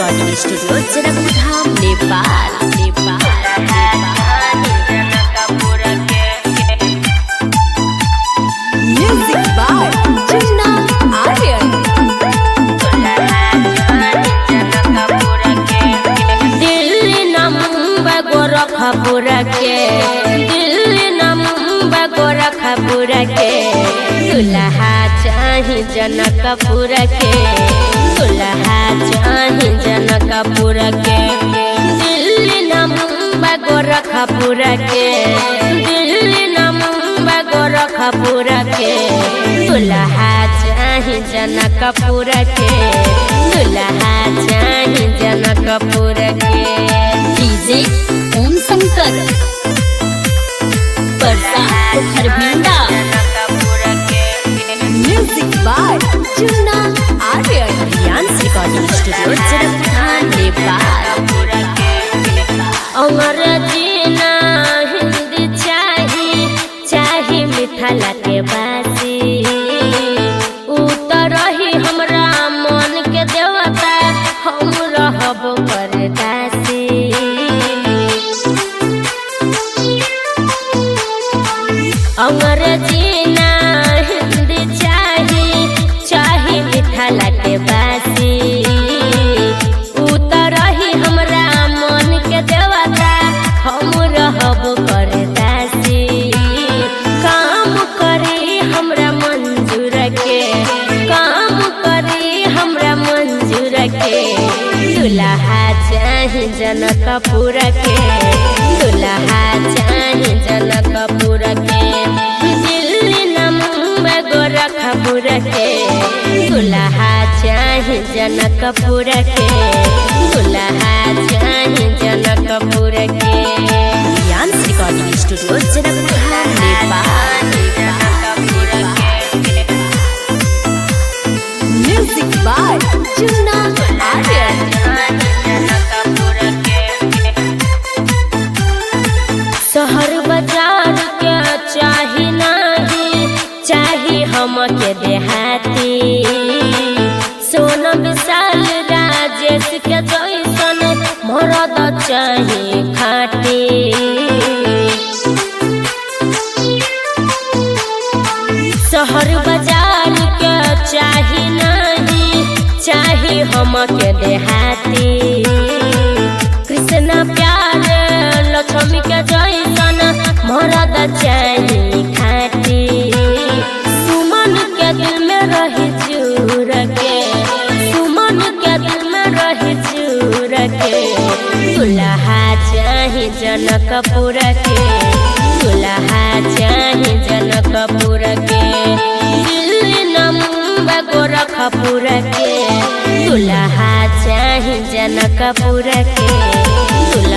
Recording studio Janakdham Nepal. Music by Junna Aryan. Delhi न मुंबई गोरखपुर के, दिल्ली न मुंबई गोरखपुर के, दुल्हा चाही जनकपुर के, दुल्हा चाही जनकपुर के। दिल्ली न मुंबई गोरखपुर के, दिल्ली न मुंबई गोरखपुर के, दुल्हा चाही जनकपुर के, दुल्हा चाही जनकपुर के। डीजे ओम शंकर परसा Kharbhinda. Music by Junna Aryan. Riyans recording studio Janakdham Nepal. Angrezi ना हिंदी चाही, चाही मिथिला के बासी। उतरही हमरा मन के देवता, हम रहब परदासी। अंग्रेजी ना हिंदी चाही, चाही मिथिला के बासी। उतरही हमरा मन के देवता, हम रहब परदासी। काम करी हमरा मंजूर के, काम करी हमरा मंजूर के, दुल्हा चाही जनकपुर के, दुल्हा चाही जनकपुर के। दिल्ली न मुंबई गोरखपुर के, दुल्हा चाही जनकपुर के, दुल्हा चाही जनकपुर के। Riyans recording studio Janakdham Nepal. Music by Junna Aryan. शहर बाजार के चाही नाही, चाही हमके देहाती। सोना विशाल राजेश के जैसन मरद चाही खाटी। शहर बाजार के चाही नाही, चाही हमके देहाती। कृष्ण प्यार लक्ष्मी के जैसन मरद चाही खाटी। सुमन के दिल में रही चूर के, सुमन के दिल में रही चूर के, दुल्हा चाही जनकपुर के, दुल्हा चाही जनकपुर के। दिल्ली न मुंबई गोरखपुर के, दुल्हा चाही जनकपुर के, दुल्हा